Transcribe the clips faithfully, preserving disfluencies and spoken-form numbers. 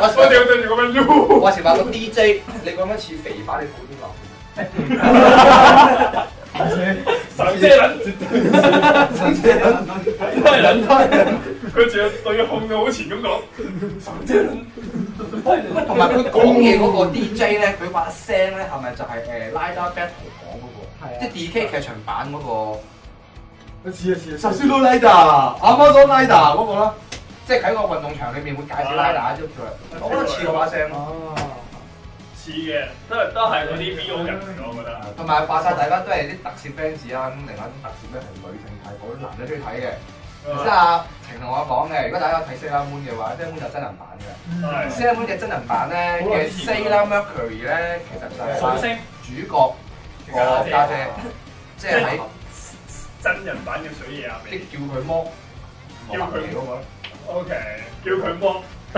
我我哋對住咁樣喐。話時話個 D J， 你講一次肥版，你估邊個？神姐撚，神姐撚，都係撚都係撚。佢仲要對控到好前咁講，神姐撚。同埋佢講嘢嗰個 D J 咧，佢把聲咧係咪就係誒拉打 battle 講嗰個？係啊。即係 D K 劇場版嗰個。似啊似啊，殺死到拉打，啱啱咗拉打嗰個啦。即係喺個運動場裏面會介紹拉打，即係我覺得似嗰把聲咯。似嘅，都係都係嗰啲 V O 人嚟嘅，我覺得。同埋話晒大家都係啲特攝 fans 啦，咁另外一種特攝咧係女性睇，好多男仔中意睇嘅。即係阿晴同我講嘅，如果大家有睇 Sailor Moon 嘅話 ，Sailor Moon 有真人版嘅。Sailor Moon 嘅真人版咧嘅 Sailor Mercury 咧，其實就係主角個家姐，即係喺真人版嘅水野亞美，即叫佢摸，叫佢嗰個。O K， 叫佢摸。我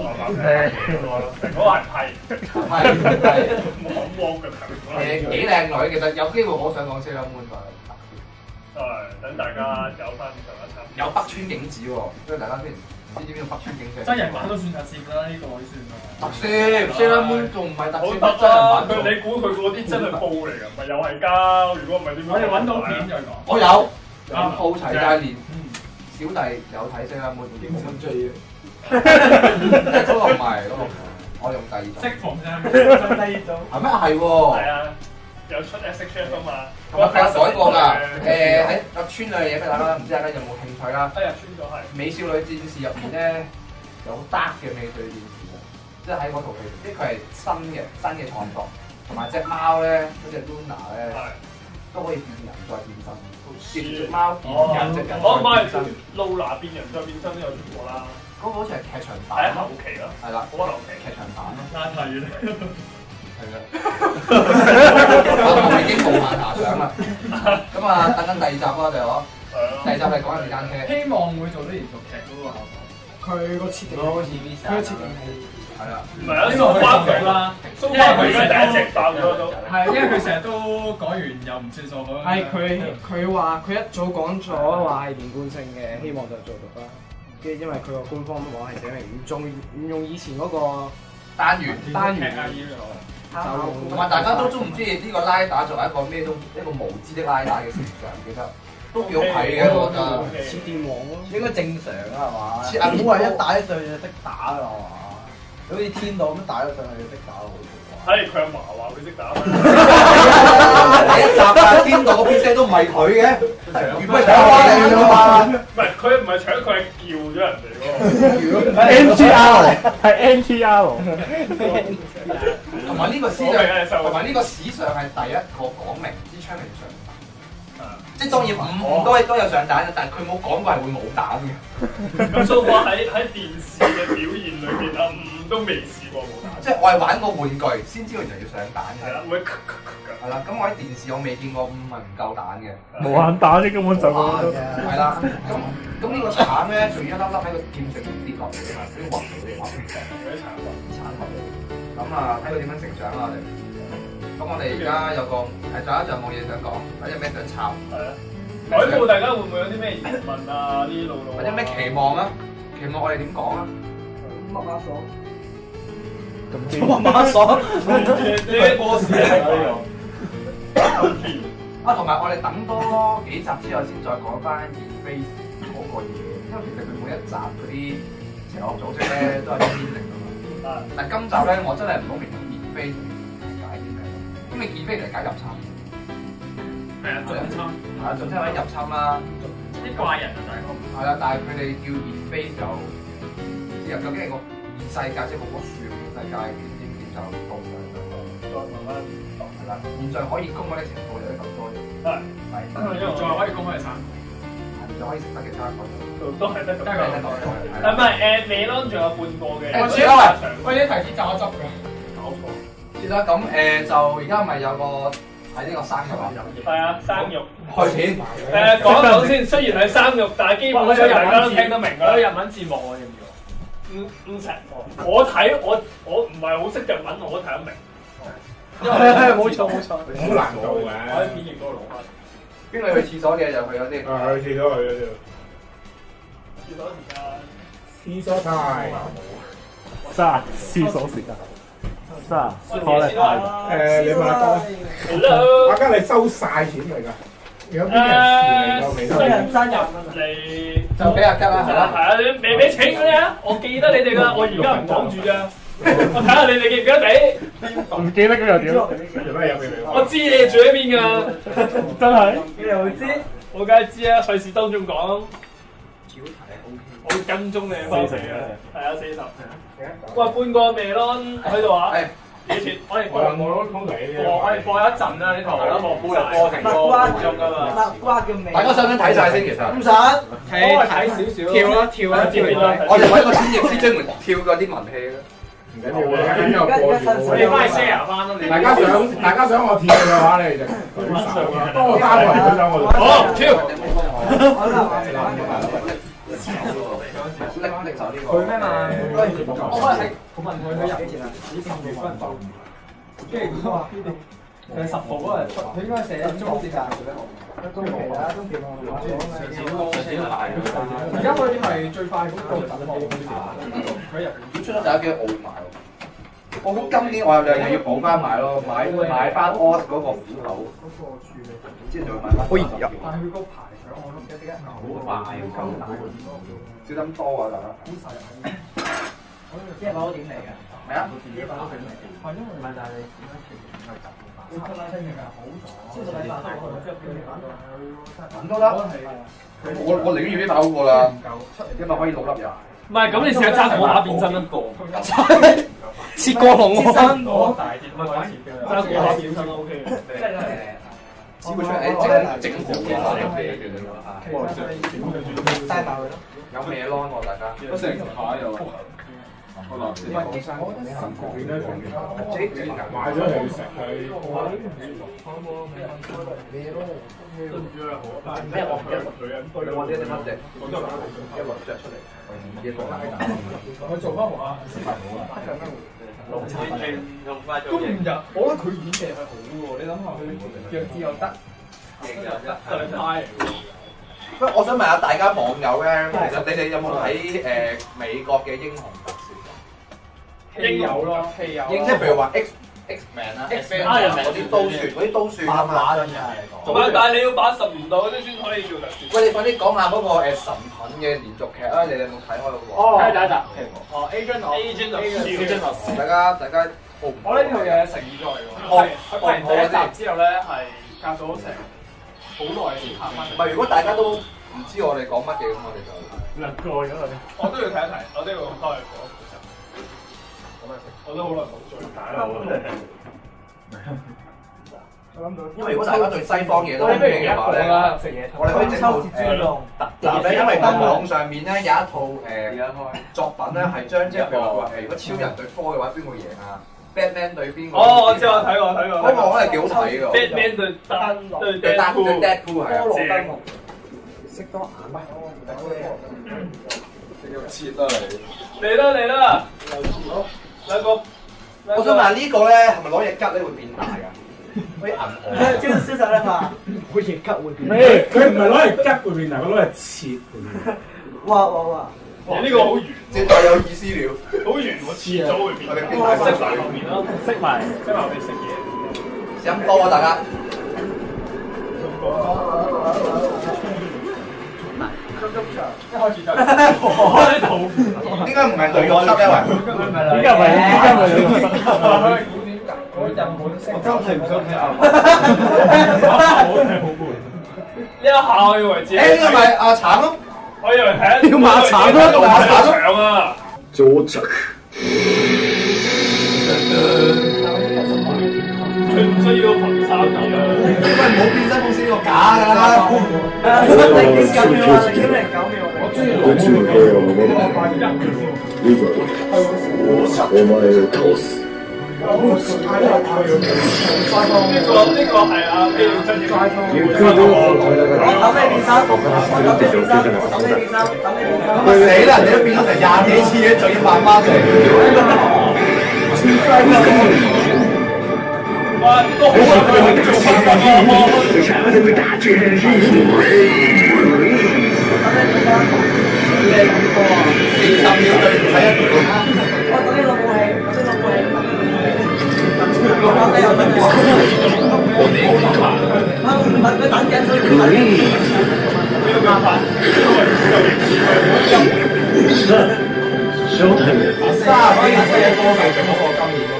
係批，批批摸摸嘅頭。誒幾靚女，其實有機會我想講 Sailor Moon 吧。誒，等大家有翻上一輯。有北川景子喎，所以大家先唔知邊個北川景子。真人版都算特攝啦，呢個可以算啦。特攝 Sailor Moon 仲唔係特攝？好得啦，佢你估佢嗰啲真係布嚟㗎，咪又係膠？如果唔係點？我哋揾到片再講。我有，有鋪齊晒連。小弟有睇 Sailor Moon，冇乜追嘅。嗰個唔係，嗰個我用第二種。適逢啫，第二種。係咩？係喎。係啊，有出 S H F 啊嘛。係咪佢有改過㗎？誒喺阿村裏嘅嘢俾大家，唔知大家有冇興趣啦？哎呀，村咗係。美少女戰士入面咧有 dark 嘅美少女戰士嘅，即係喺嗰套戲，即係佢係新嘅新嘅創作，同埋隻貓咧，嗰隻 Luna 咧都可以變人再變身。隻貓變人，隻人再變身。露娜變人再變身都有出過啦。嗰個好似係劇場版。係後期咯。係啦，好後期劇場版咯。啱睇咧。係啦。我已經無限遐想啦。咁啊，等緊第二集啦，我哋嗬。係咯。第二集係講緊電單車。希望會做啲連續劇嗰個效果。佢個設定好似 Visa。佢個設定係。係啊。唔係啊，呢個花佢啦。因為佢而家第一隻爆咗都。係，因為佢成日都改完又唔算數好。係佢佢話佢一早講咗話係連貫性嘅，希望就做到啦。跟住因為佢個官方網係寫明唔用唔用以前嗰個單元單元啊，就同埋大家都中唔中意呢個拉打作為一個咩都一個無知的拉打嘅形象，其實都幾好睇嘅，我覺得。似電王咯，應該正常啊，係嘛？似阿古話一打起上去就識打㗎係嘛？好似天道咁打咗上去就識打咯。係佢阿嫲話佢識打。第一集啊，天道個 P C 都唔係佢嘅，原本係搶翻嚟㗎嘛。唔係佢唔係搶，佢係叫咗人哋喎。N T R 係 N T R。同埋呢個史上，同埋呢個史上係第一個講明支槍係上彈。即係當然五都都有上彈嘅，但係佢冇講過係會冇彈嘅。咁所以話喺喺電視嘅表現裏邊啊，五都未試過冇彈。即係我係玩個玩具先知道原來要上彈嘅。係啦，會係啦。咁我喺電視我未見過五係唔夠彈嘅。無限彈啫，根本就係啦。咁咁呢個橙咧，仲要一粒粒喺個劍上面跌落嚟啊嘛，啲滑嗰啲滑嗰啲橙滑橙滑。咁啊，睇佢點樣成長啦，我哋。咁我哋而家有個係仲有一樣冇嘢想講，或者咩想插？係啊。海報大家會唔會有啲咩疑問啊？啲路路或者咩期望啊？期望我哋點講啊？乜乜鎖？乜乜鎖？呢啲波士嚟㗎呢個。啊，同埋我哋等多幾集之後先再講翻熱飛嗰個嘢，因為其實佢每一集嗰啲邪惡組織咧都係啲編定㗎嘛。啊！但今集咧，我真係唔好明熱飛解啲咩，因為熱飛嚟解入侵。係啊，入侵係啊，總之可以入侵啦。啲怪人就係咁。係啦，但係佢哋叫熱飛就入究竟係個異世界，即係嗰個樹嘅世界，點點點就到上上個，再慢慢係啦。現在可以攻嗰啲程度有啲咁多嘅。係係，因為再可以攻開三個，係就可以食得嘅三個，都係得咁多。係咪誒？美朗仲有半個嘅。我知啦，喂，啲提子榨汁㗎。搞錯。知啦，咁誒就而家咪有個。喺呢個生肉啊！係啊，生肉開片。誒講一講先，雖然係生肉，但係基本上大家都聽得明㗎啦。有日文字幕啊，要唔要？唔唔成，我睇我我唔係好識日文，我都睇得明。係係冇錯冇錯。好難做嘅。我喺片亦都攞翻。邊個去廁所嘅就去咗先。啊，去廁所去咗先。廁所時間。廁所 time。 三思索時間。三可能誒，你問阿哥，阿家你收晒錢嚟㗎？有邊人嚟㗎？ 個人生日嚟就俾阿吉啦，係啦， 係啊，你未俾錢嗰啲啊？我記得你哋㗎，我而家唔講住咋。我睇下你哋記唔記得俾？ 唔記得咁又點？ 做咩有俾你？ 我知你哋住喺邊㗎， 真係？ 你又會知？我梗係知啊，費事當眾講。我會跟蹤你翻嚟嘅，係啊，四十。喂，半個味咯喺度啊！幾錢？我哋我冇攞通嚟播，我哋播一陣啦呢套，播播播成個鐘㗎嘛。 蜜瓜嘅味。 大家想唔想睇晒先？其實唔想。 睇睇少少。跳啦跳啦跳啦！ 我哋揾個專業師專門跳嗰啲文戲啦。 唔緊要嘅，緊要播住。 我哋翻去 share 翻咯。 大家想大家想我跳嘅話，你就舉手啦。多三個人舉手我就。 好跳。 佢咩嘛？我係我問佢佢入幾錢啊？幾十幾分鐘。跟住佢話佢十號嗰日出，佢應該寫中時間嘅咩？中期啦，中期我講而家佢係最快嗰個等貨嗰啲佢入邊出咗第一機我會買喎。我估今年我有兩樣要補翻買咯，買買翻 O S 嗰個斧頭。之前仲要買翻。可以入。 但係佢個排相我都唔記得點解好快咁大。 小心多啊！大家。 好細啊！一把刀點嚟㗎？ 係啊。 一把刀點嚟？係因為唔係，但係你點樣切唔係集會出啦，清嘅好咗。先十禮拜多佢即係佢哋咁都得。我我寧願要呢把好過啦，因為可以六粒油。 唔係，咁你試下揸火把變身啦。 切過龍喎。 我大啲，唔係玩揸火把變身都 OK 嘅。 只會出嚟整整火嘅話， 嘥爆佢咯。 有咩咯？我大家。 我成排又。我諗先。 買咗嚟食係。 咩？我唔記得女人對我呢啲乜嘢？我都係一輪着出嚟，一個拉打。 佢做翻好啊！ 都唔入， 我覺得佢演技係好喎。你諗下佢弱智又得， 型又得，上派。 不過我想問下大家網友咧，其實你哋有冇睇誒美國嘅英雄特攝？ 應有咯，戲有。 即係譬如話 X X Man 啦，X Man 嗰啲刀算，嗰啲刀算啊嘛。 唔係，但係你要八十年代嗰啲先可以做特攝。 喂，你快啲講下嗰個誒神盾嘅連續劇啊！你哋有冇睇開嗰個？ 哦，睇第一集。 哦 ，Agent of Agent of Agent of。 大家大家， 我呢套嘢誠意作嚟㗎。係，佢拍完第一集之後咧，係隔咗成好耐先拍翻。 唔係，如果大家都唔知我哋講乜嘢咁，我哋就略過咗佢。 我都要睇一睇，我都要多嚟講。我都好耐冇再打啦，我真係。 因為如果大家對西方嘢都好中意嘅話咧，我哋可以整套誒特集咧，因為喺網上面咧有一套誒作品咧係將即係譬如話誒，如果超人對科嘅話，邊個贏啊 ？Batman 對邊個？ 哦，我知我睇過睇過。 嗰個我覺得幾好睇㗎。 Batman 對單對對 Deadpool 係啊，正。 識多眼咩？ 切啦你！ 嚟啦嚟啦！兩個。 我想問下呢個咧係咪攞嘢吉咧會變大㗎？嗰啲銀河。 即係消失咧嘛，會型吉會變。 誒，佢唔係攞嚟吉會變大，佢攞嚟切會變大。 哇哇哇！ 哇！呢個好圓， 絕對有意思了。 好圓喎，切咗會變。 我哋變大識埋後面咯，識埋識埋我哋食嘢。 飲多啊大家！ 一開始就開圖， 點解唔係女角色咧？喂， 點解唔係？點解唔係？ 我日本聲真係唔想睇啊！ 我真係好攰。 呢一下我以為自己。 誒呢個咪阿橙咯， 我以為睇一條馬橙咯， 馬橙咯。 長啊！ 到着。 佢唔需要憑衫㗎啦。 因為冇變身公司呢個假㗎啦。 零點九秒啊，零點零九秒。我中意宇宙平和のものリヴァお前を倒す。 呢個呢個係啊，飛鳥真嘅。 ゆっくりどうぞ。 等你變衫，等你變衫，等你變衫，等你變衫，等你變衫。 咁啊死啦！你都變咗成廿幾次嘅，仲要慢慢嚟。 哇！呢個好啊！四十秒對唔睇一條。 我等你攞卅幾年嘅歌技仲好過今年嗰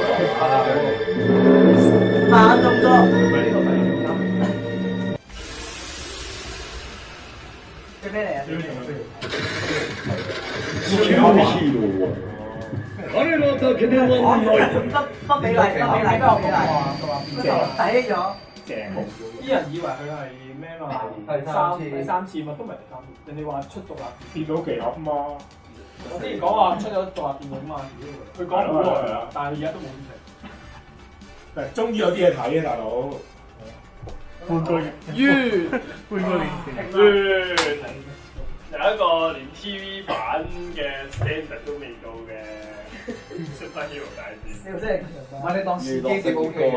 個。 慢動作。最咩嚟啊？ 彼の竹ではない。 不不比例，不比例，不比例，嗰度抵咗。 正，啲人以為佢係咩嘛？第三第三次嘛，都唔係第三次。人哋話出獨立變到奇盒嘛。 我之前講話出咗獨立電影嘛，佢講好耐啦，但係而家都冇完成。 誒，終於有啲嘢睇啊，大佬！ 半個月， 完， 半個年前， 完。有一個連 T V 版嘅 standard 都未到嘅 Superhero 大戰。 笑聲，唔係你當司機點 O K 啊？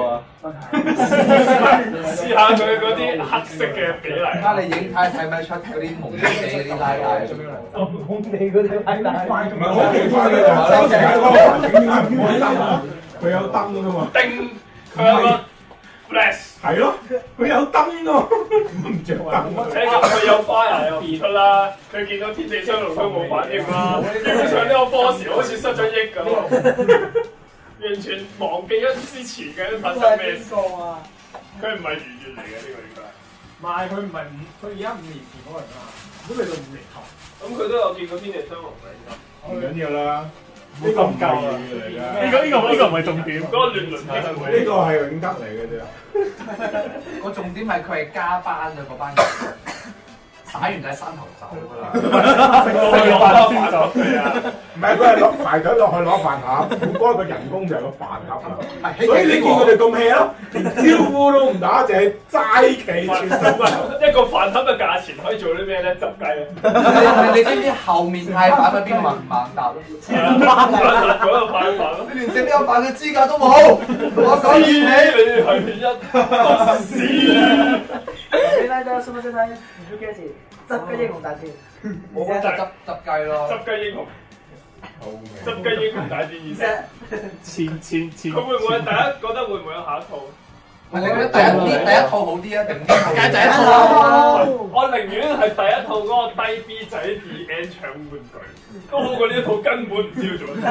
試下佢嗰啲黑色嘅比例。 而家你影睇睇咪出嗰啲蒙地嗰啲拉帶咁樣嚟？ 蒙地嗰啲拉帶。 唔係好奇怪嘅，收成喺嗰個環境點解唔開燈啊？佢有燈㗎嘛？ 叮，佢有個 flash。 係咯，佢有燈㗎，唔着燈。 睇咁佢有花又有變出啦，佢見到天地雙龍都冇反應啦，基本上呢個 boss 好似失咗憶咁，完全忘記咗之前嘅發生咩事。佢唔係圓月嚟嘅呢個應該。唔係佢唔係五，佢而家五年前嗰個人啊，都未到五年後。咁佢都有見過天地雙龍嘅應該。 唔緊要啦。呢個唔夠啊！呢個呢個呢個唔係重點， 嗰個亂倫嘅係咪？ 呢個係永德嚟嘅啫。 個重點係佢係加班嘅嗰班人，打完就喺山頭走㗎啦。 食到飯先走。 唔係佢係落排隊落去攞飯盒，副哥個人工就係個飯盒啊。所以你見佢哋咁 hea 咯，連招呼都唔打，淨係齋企全身。 一個飯盒嘅價錢可以做啲咩咧？執雞啊！ 你知唔知後面派飯喺邊個猛猛答？ 嗰個派飯咯， 你連食呢個飯嘅資格都冇，我講你你係一個屎！ 你拉咗信唔信睇？唔知幾多錢？執雞英雄大戰， 我覺得執執雞咯， 執雞英雄，執雞英雄大戰二式， 前前前。 佢會唔會大家覺得會唔會有下一套？ 你覺得第一啲第一套好啲啊，定第一套？ 我寧願係第一套嗰個低 B 仔 D N 搶玩具，都好過呢一套根本唔知要做乜。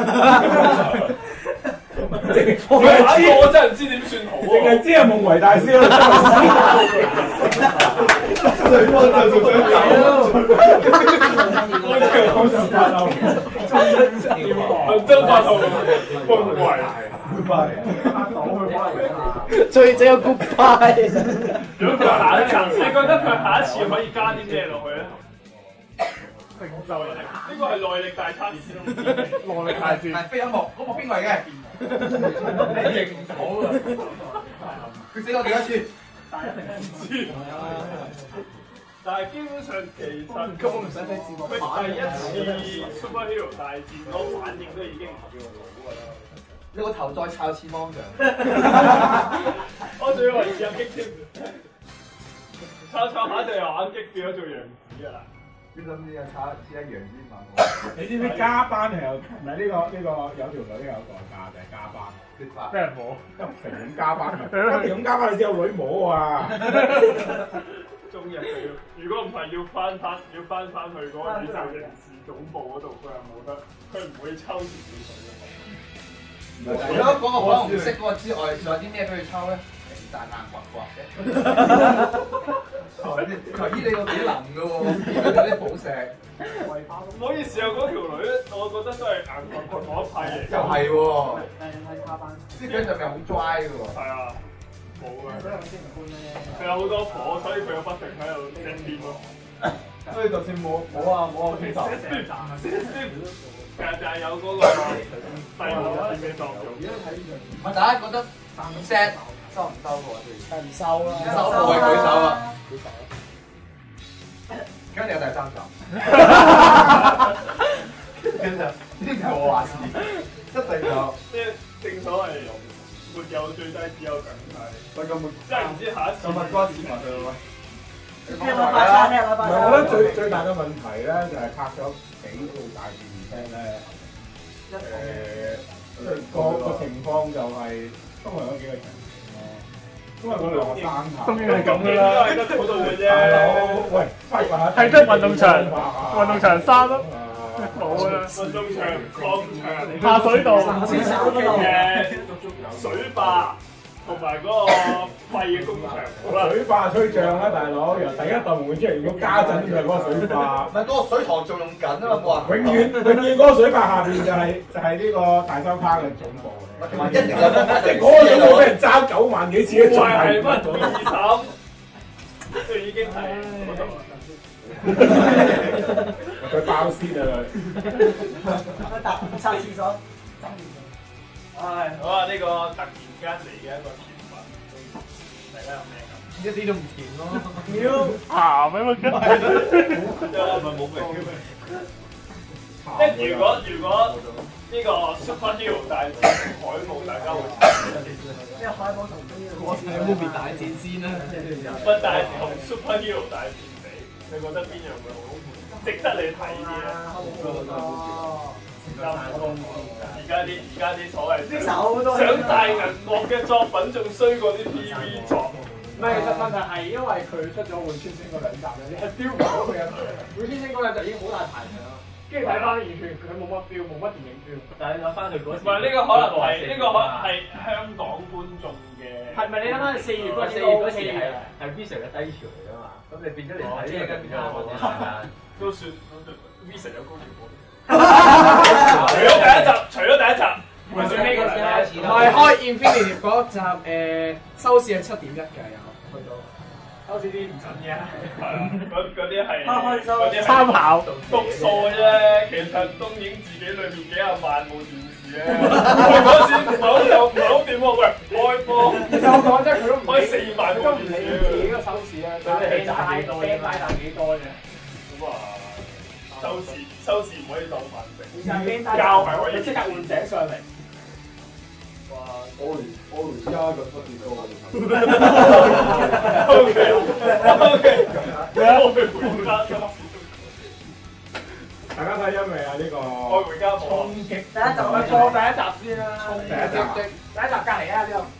佢下一個我真係唔知點算好啊！ 淨係知係夢為大師咯。最多就做想走咯。我真係好想發嬲。真發嬲，夢為。 最正有 goodbye。 如果佢下一集，你覺得佢下一次可以加啲咩落去咧？承受力，呢個係耐力大測試咯。 耐力大戰係飛音樂，嗰幕邊個嚟嘅？你認唔到啊！佢死過幾多次？ 但係一定唔知。但係基本上其實根本唔使睇字幕。佢第一次 Superhero 大戰嗰個反應都已經唔叫我老㗎啦。 你個頭再抄似芒象。 我仲以為似有激添，抄抄下就由眼激變咗做楊紫㗎啦。 你知唔知啊？抄似一楊紫嘛？ 你知唔知加班係有唔係呢個呢個有條女有代價就係加班， 俾人摸， 咁肥咁加班，咁加班你先有女摸啊！ 中日佢要，如果唔係要翻翻要翻翻去嗰個宇宙刑事總部嗰度，佢係冇得，佢唔會抽條水嘅。 除咗嗰個可能唔識嗰個之外，仲有啲咩俾佢抽咧？皮蛋硬刮刮嘅。佢依你個幾能嘅喎，有啲寶石。 唔好意思啊，嗰條女咧，我覺得都係硬刮刮嗰一派嚟。 又係喎。 係係加班。 啲佢就咪好 dry 嘅喎。 係啊，冇嘅。佢有好多火，所以佢又不停喺度整電咯。 所以就算冇冇啊冇啊，其實其實就係有嗰個細路嘅作用。 唔係大家覺得 set 收唔收嘅喎？ 係唔收啦， 收貨係舉手啊！跟住有第三集。跟住呢個係我話事，一定有。 即係正所謂沒有最低，只有更低。 喂，咁真係唔知下一次。 咁啊，關事埋佢咯。 唔係，我覺得最最大嘅問題咧，就係拍咗幾套大電視劇咧。誒，個個情況就係都係嗰幾個人。都係嗰兩個山頭。 當然係咁噶啦。 都係得嗰度嘅啫。 喂， 係得運動場，運動場衫咯，冇啦。 運動場、礦場、 下水道嘅水壩同埋嗰個廢嘅工場。好啦， 水壩吹漲啦，大佬！由第一道門出嚟，到家陣就係嗰個水壩。 唔係嗰個水塘仲用緊啊嘛，冇人。 永遠永遠嗰個水壩下邊就係就係呢個大收卡嘅總部嚟。 同埋一定有即係嗰個總部俾人爭九萬幾次都仲係乜二嬸，佢已經係佢爆先啊！ 佢搭拆廁所。 唉，好啊！呢個突然間嚟嘅一個甜品，大家有咩感覺？ 一啲都唔甜咯。 屌， 鹹咩乜係咪冇味嘅咩？即係如果如果呢個 Superhero 大戰海姆，大家會因為海姆同我係 movie 大戰先啦。 不但係同 Superhero 大戰比，你覺得邊樣會好值得你睇啲咧？ 哦。 而家啲而家啲所謂啲手都想大銀幕嘅作品仲衰過啲 T V 作。 唔係，其實問題係因為佢出咗換穿星嗰兩集咧，你係 feel 唔到佢嘅換穿星嗰兩集已經好大排場啦。跟住睇翻完全佢冇乜 feel，冇乜電影 feel。但係諗翻佢嗰時， 唔係呢個可能係呢個可能係香港觀眾嘅。係咪你諗翻四月嗰四月嗰次係係 Visa 嘅低潮嚟㗎嘛？咁你變咗嚟睇呢個更加嗰啲時間都算 Visa 有高潮過。除咗第一集，除咗第一集，唔係最尾嗰集， 唔係開 Infinity 嗰集誒收視係七點一嘅有，去到收視啲唔準嘅。 係啊，嗰嗰啲係嗰啲參考篤數嘅啫。其實東映自己裏面幾廿萬部電視咧，嗰時唔係好有唔係好掂喎。喂，開波， 其實我講真，佢都唔開四萬部都唔電視理自己個收視啊，佢哋係賺幾多啫，賺幾多啫。 咁啊，收視收視唔可以當飯食， 教係可以即刻換井上嚟。 哇！我連我連家個出電都 O K O K， 我去回家今次。 大家睇咗未啊？呢個愛回家冇。 第一集咪播第一集先啦。 第一集， 第一集隔離啊呢個。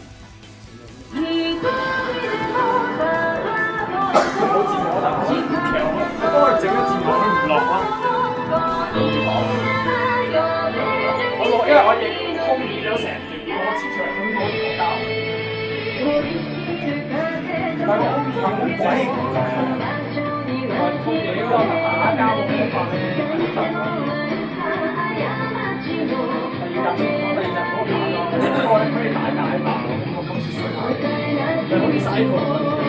好節目啊！佢幫佢整咗節目，佢唔落啊。我落，因為我亦空咗成段歌詞出嚟，咁我哋交。但係我唔鬼我空咗呢個打交嘅方法咧，第二集我第二集嗰個打咯，應該可以大解吧？我今次水下，又好似洗過。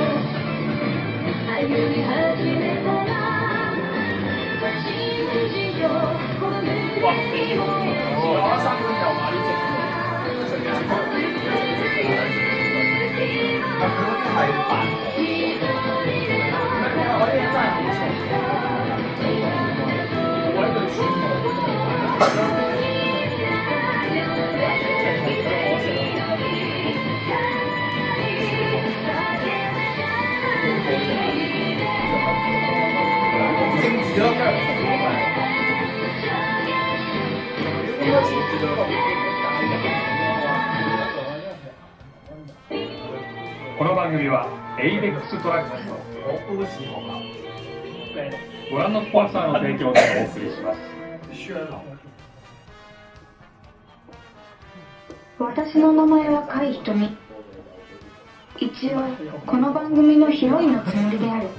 哇！我三分又買呢隻，係扮我呢啲真係好重，我喺度選政治咯， この番組はエイベックストラックスとご覧のスポンサーの提供でお送りします。 私の名前は甲斐ひとみ。一応この番組のヒロインのつもりである。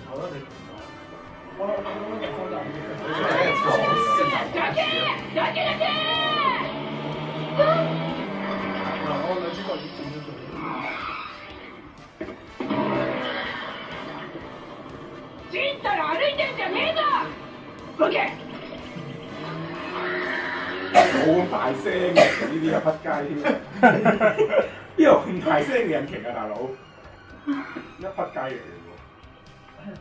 ちんたら歩いてんじゃねえぞ！どけ！ 冇咁大聲嘅呢啲啊，撲街添！邊度咁大聲嘅引擎啊，大佬？一撲街嚟嘅喎。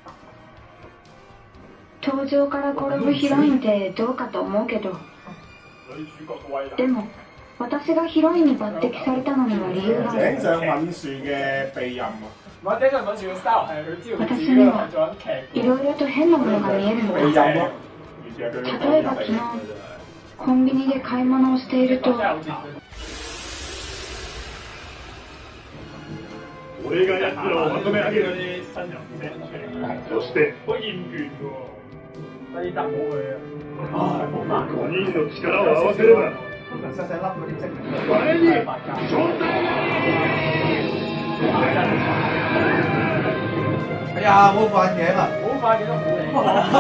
登場から転ぶヒロインってどうかと思うけど、でも私がヒロインに抜擢されたのには理由がある。 井上敏樹嘅庇蔭啊！ 或者井上敏樹嘅 style 係佢知道自己私には係做緊劇。 いろいろと変なものが見えるんだ。 庇蔭咯， 例えば昨日コンビニで買い物をしていると。 俺が役をまとめ上げる。そして、 好厭倦喎。 第二集冇佢啊。 五人の力を合わせれば通常細細粒嗰啲精靈我に係發酵。 哎呀，冇塊鏡啊！ 冇塊鏡都好靚。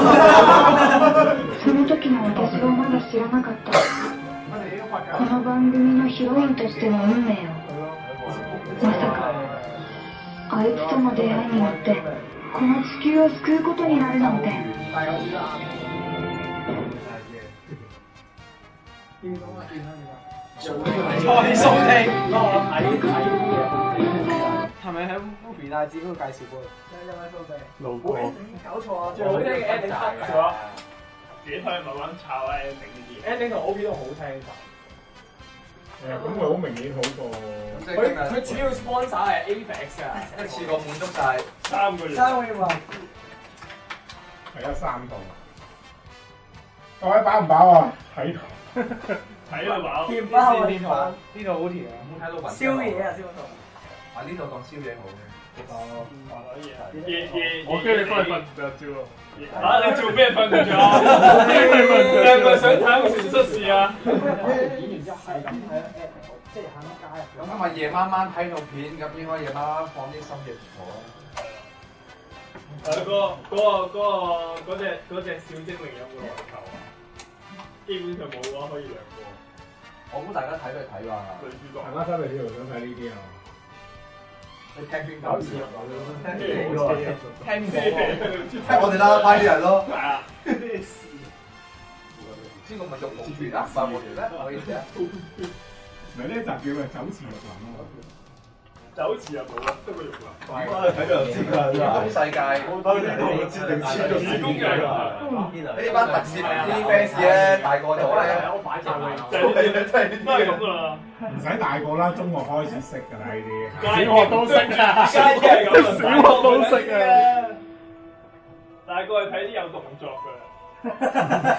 その時の私はまだ知らなかった。この番組のヒロインとしての運命を。まさか、あいつとの出会いによって、この地球を救うことになるなんて。 再收聽，我睇睇嘢，係咪喺 movie 大戰嗰度介紹過？有冇收聽？路過。搞錯啊！最好聽嘅 ending 係咗， 自己睇慢慢抄 ending 呢啲嘢。 ending 同 O P 都好聽㗎。 誒，咁佢好明顯好過。 佢佢主要 sponsor 係 Avex 㗎， 一次過滿足晒三個月。 三個月話。 係啊，三套。各位飽唔飽啊？睇到。 睇到飽。 甜包啊！甜包。呢度好甜啊！ 冇睇到宵夜啊！宵夜。 啊！呢度當宵夜好嘅。 哦，夜夜我驚你翻去瞓唔着啫喎。 嚇！你做咩瞓唔着啊？你係咪想睇個全出事啊？ 演完之後係咁係即係行街啊！ 咁今日夜晚晚睇套片，咁應該夜晚晚放啲深夜圖咯。 誒，嗰個嗰個嗰個嗰隻嗰隻小精靈有冇來頭啊？基本上冇嘅話，可以兩個。 我估大家睇都係睇吧。 女主角。 大家收嚟呢度想睇呢啲啊？ 你聽邊個？聽邊個？聽邊個？ 聽我哋啦，派啲人咯。 係啊。 咩事？呢個咪玉龍團啊？唔係我哋咩？唔好意思啊。 唔係呢一集叫咩？酒池肉林咯。 酒池又冇啦，得個玉林。 睇到就知㗎。 遠東世界。 我知定知咗子宮嘅。 呢班特攝啲 fans 咧，大個咗咧， 我擺晒位。 就係呢啲，真係都係咁㗎啦。 唔使大個啦，中學開始識㗎啦呢啲。 小學都識啊！小學都識啊！大個係睇啲有動作㗎。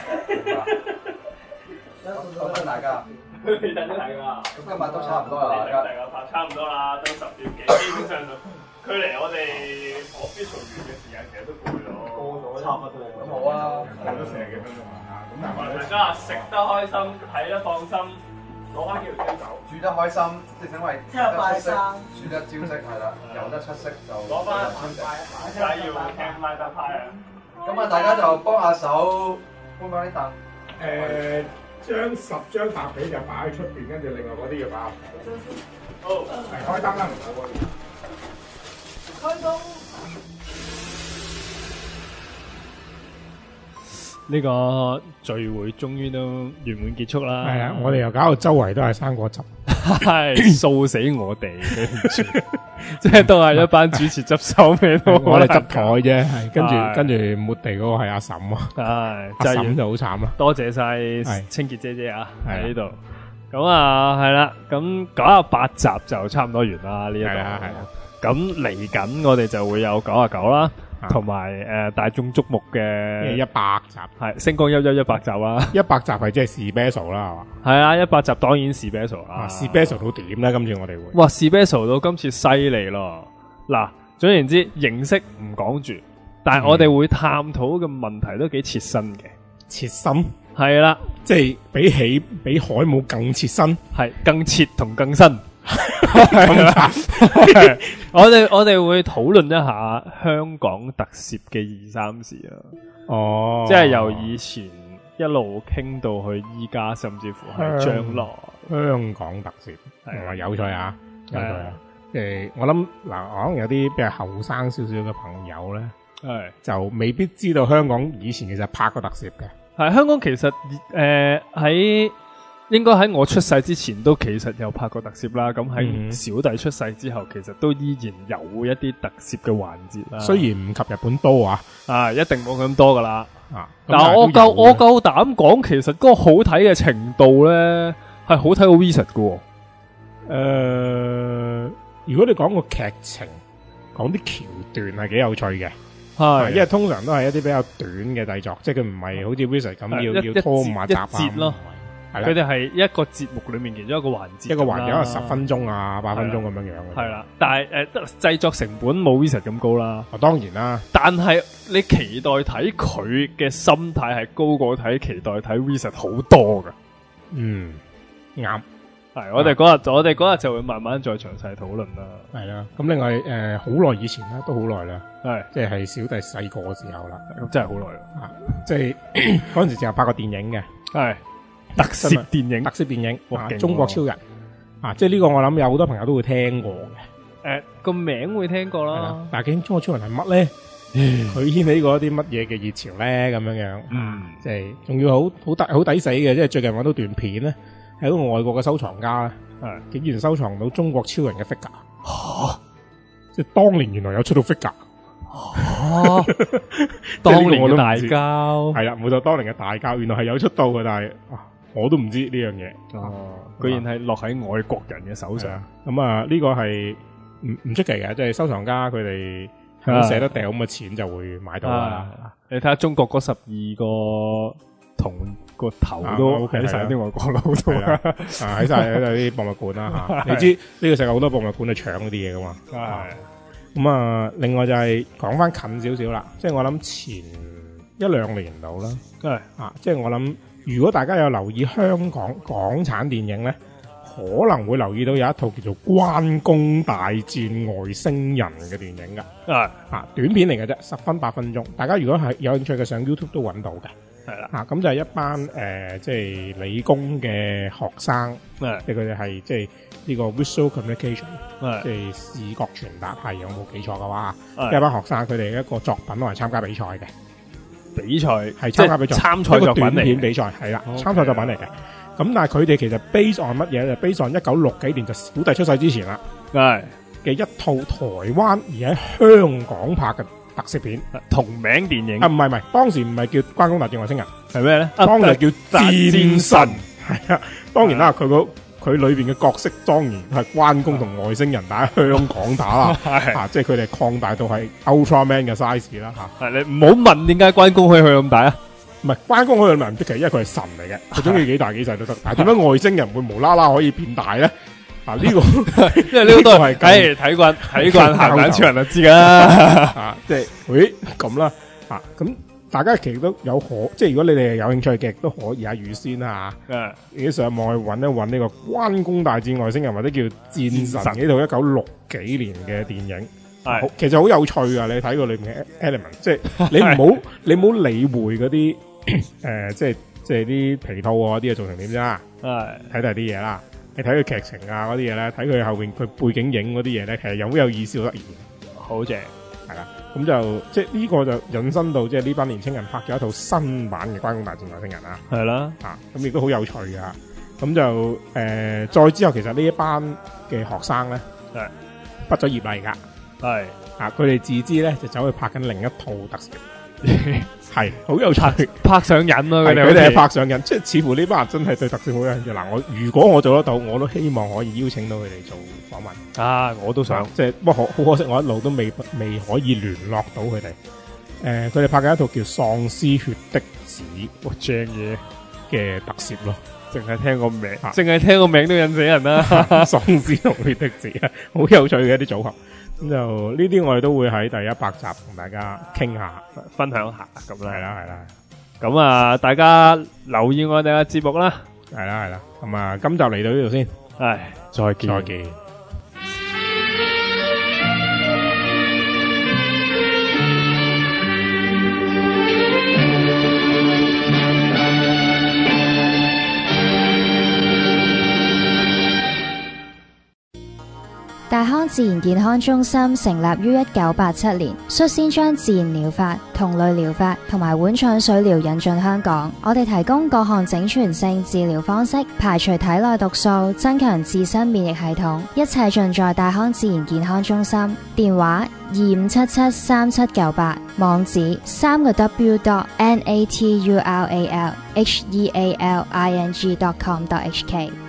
多謝大家。 你等咗大家。 咁今日都差唔多啦，大家。 大家拍差唔多啦，都十點幾，基本上距離我哋 official 完嘅時間其實都過咗。過咗差唔多。 咁好啊， 過咗四十幾分鐘啊！咁大家食得開心，睇得放心，攞翻幾條蕉走。 煮得開心，即係因為聽日拜山， 煮得招式係啦，有得出色就攞翻大家要聽拉得派啊！ 咁啊，大家就幫下手搬翻啲凳。 誒，將十張白皮就擺喺出邊，跟住另外嗰啲要擺入嚟。 好， 係開燈啦，唔好開。 開燈。 呢個聚會終於都圓滿結束啦。 係啊，我哋又搞到周圍都係生果汁， 係掃死我哋，即係都係一班主持執手咩都， 我哋執台啫，係跟住跟住抹地嗰個係阿嬸啊， 係阿嬸就好慘啦。 多謝晒清潔姐姐啊喺呢度。咁啊係啦，咁九十八集就差唔多完啦呢一度。係啊係啊。咁嚟緊我哋就會有九啊九啦。同埋誒大眾矚目嘅一百集， 係星光熠熠一百集啦， 一百集係即係 special 啦，係嘛？ 係啊，一百集當然 special 啦 ，special 到點咧？今次我哋會哇 special 到今次犀利咯！嗱，總言之形式唔講住，但係我哋會探討嘅問題都幾切身嘅， 切身係啦， 即係比起比海姆更切身， 係更切同更新。我哋我哋會討論一下香港特攝嘅二三事啊， 哦， 即係由以前一路傾到去依家，甚至乎係將來香港特攝係話有趣啊，有趣啊！誒，我諗嗱，可能有啲比較後生少少嘅朋友咧，係就未必知道香港以前其實拍過特攝嘅。係香港其實誒喺。應該喺我出世之前都其實有拍過特攝啦，咁喺小弟出世之後，其實都依然有一啲特攝嘅環節啦。雖然唔及日本多啊，啊一定冇咁多噶啦。啊，但係我夠我夠膽講，其實嗰個好睇嘅程度咧，係好睇過 Wizard 嘅。誒，如果你講個劇情，講啲橋段係幾有趣嘅，係，因為通常都係一啲比較短嘅製作，即係佢唔係好似 Wizard 咁要要拖五啊集啊。係佢哋係一個節目裏面其中一個環節， 一個環節可能十分鐘啊、八分鐘咁樣樣嘅。 係啦，但係誒製作成本冇 Wizard 咁高啦。 啊，當然啦。 但係你期待睇佢嘅心態係高過睇期待睇 Wizard 好多㗎。 嗯，啱。 係，我哋嗰日，我哋嗰日就會慢慢再詳細討論啦。 係啦，咁另外誒，好耐以前啦，都好耐啦， 係，即係係小弟細個嘅時候啦， 咁真係好耐啦。 啊，即係嗰陣時就有拍過電影嘅， 係特攝電影， 特攝電影啊， 勁喎中國超人啊，即係呢個我諗有好多朋友都會聽過嘅。 誒，個名會聽過啦， 但係究竟中國超人係乜咧？佢掀起過一啲乜嘢嘅熱潮咧？咁樣樣，嗯，即係仲要好好抵好抵死嘅，即係最近搵到段片咧。喺一個外國嘅收藏家咧，竟然收藏到中國超人嘅 figure，吓，即係當年原來有出到 figure，吓，當年嘅大膠係啦，冇錯，當年嘅大膠原來係有出到嘅，但係我都唔知呢樣嘢，哦， 居然係落喺外國人嘅手上， 咁啊呢個係唔唔出奇嘅，即係收藏家佢哋肯捨得掉咁嘅錢就會買到啦。 你睇下中國嗰十二個同個頭都喺晒啲外國佬度啦， 啊喺晒喺啲博物館啦吓，你知呢個世界好多博物館去搶嗰啲嘢噶嘛，係咁啊。另外就係講翻近少少啦，即係我諗前一兩年度啦，係啊，即係我諗如果大家有留意香港港產電影咧，可能會留意到有一套叫做《關公大戰外星人》嘅電影噶，係啊，短片嚟嘅啫，十分八分鐘，大家如果係有興趣嘅上 YouTube 都揾到嘅。係啦，啊咁就係一班誒、呃，即係理工嘅學生，即係佢哋係即係呢個 visual communication， 即係視覺傳達係，有冇記錯嘅話，一班學生佢哋一個作品攞嚟參加比賽嘅，比賽係參加比賽，參賽作品嚟，短片比賽係啦，參賽作品嚟嘅。咁但係佢哋其實 base on 乜嘢？就 base on 一九六幾年就小弟出世之前啦，係嘅一套台灣而喺香港拍嘅特攝片， 同名電影啊，唔係唔係，當時唔係叫關公大戰外星人， 係咩咧？ 當時叫戰神，係啊，當然啦，佢個佢裏邊嘅角色當然係關公同外星人打喺香港打啦，啊，即係佢哋擴大到係 Ultraman 嘅 size 啦，吓， 係你唔好問點解關公可以去咁大啊？ 唔係關公可以咁大唔出奇，因為佢係神嚟嘅，佢中意幾大幾細都得，但係點解外星人會無啦啦可以變大咧？啊！呢、這個因為呢個都係，誒睇慣睇慣鹹蛋超人就知噶啦， 啊，即係，喂咁啦，啊，咁大家其實都有可，即係如果你哋有興趣嘅，都可以喺預先啦吓，你上網去搵一搵呢個關公大戰外星人或者叫戰神呢套一九六幾年嘅電影，係，其實好有趣噶，你睇過裏面嘅 element， 即係你唔好你唔好理會嗰啲誒，即係即係啲皮套啊啲嘢做成點啫，係睇第啲嘢啦。你睇佢劇情啊嗰啲嘢咧，睇佢後邊佢背景影嗰啲嘢咧，其實有好有意思，好得意，好正，係啦。咁就即係呢個就引申到即係呢班年青人拍咗一套新版嘅《關公大戰外星人》啊，係啦，啊咁亦都好有趣噶。咁就誒、呃、再之後，其實呢一班嘅學生咧，係畢咗業嚟噶，係啊，佢哋自知咧就走去拍緊另一套特攝。係好有趣， 拍上癮咯，佢哋佢哋係拍上癮，即係似乎呢班人真係對特攝好有興趣。嗱，我如果我做得到，我都希望可以邀請到佢哋做訪問。啊，我都想，即係不過好可惜，我一路都未未可以聯絡到佢哋。誒、呃，佢哋拍緊一套叫《喪屍血的子》，哇，正嘢嘅特攝咯。 淨係聽個名，淨係聽個名都引死人啦！ 喪屍同血的子啊，好有趣嘅一啲組合。咁就呢啲我哋都會喺第一百集同大家傾下、分享下咁啦，係啦係啦。 咁啊，大家留意我哋嘅節目啦， 係啦係啦。咁啊，今集嚟到呢度先， 係再見再見。 大康自然健康中心成立於一九八七年，率先將自然療法、同類療法同埋碗腸水療引進香港。我哋提供各項整全性治療方式，排除體內毒素，增強自身免疫系統，一切盡在大康自然健康中心。電話二五七七三七九八，網址三個 w dot n a t u r a l h e a l i n g dot com dot h k。